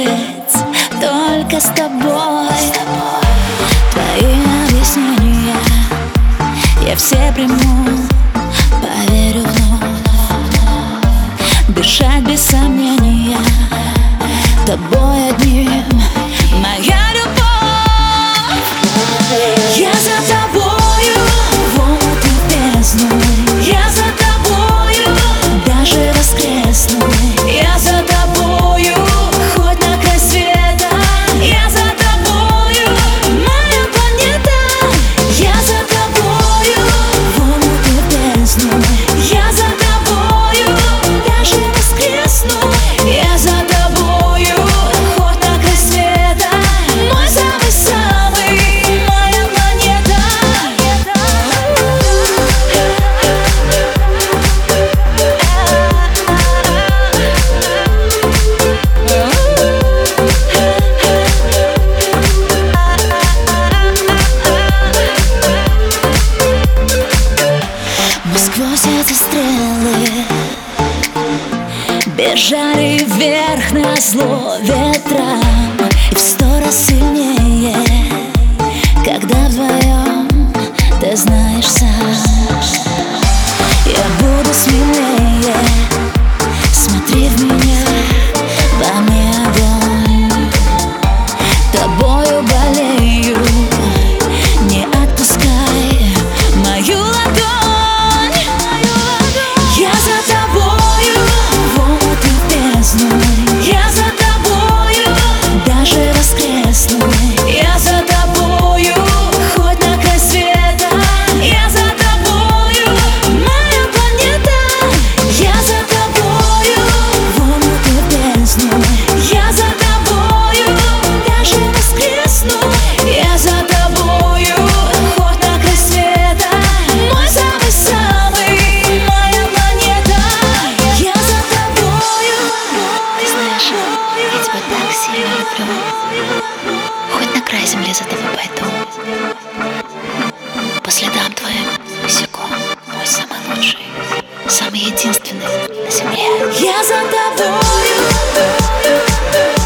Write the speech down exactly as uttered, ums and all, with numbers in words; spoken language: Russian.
быть только с тобой. Твои объяснения я все приму, поверю вновь. Дышать без сомнения тобой одним, моя любовь. Я за тобою в омут и в бездну, я за тобою даже воскресну. Я за тобою хоть на край света, я за тобою, моя планета. Я за тобою в омут и в бездну, я за тобою даже воскресну. Я за тобою хоть на край света, мой самый-самый, моя планета. Мы сквозь эти стрелы бежали вверх на зло ветрам, и в сто раз сильнее, когда вдвоем, ты знаешь сам. Я буду смелее, смотри в меня, во мне огонь. Тобою болею, не отпускай мою ладонь. Я за тобою в омут и в бездну, я за тобою даже воскресну. Я за тобою хоть на край света, я за тобою, моя планета. Я за тобою в омут и в бездну, я за тобою даже воскресну. Я за тобою хоть на край света, мой самый-самый, моя планета. Я за тобою. Ты знаешь, я тебя так сильно люблю. Хоть на край земли за тобой пойду, по следам твоим босиком, мой самый лучший, самый единственный на земле. Я за тобою.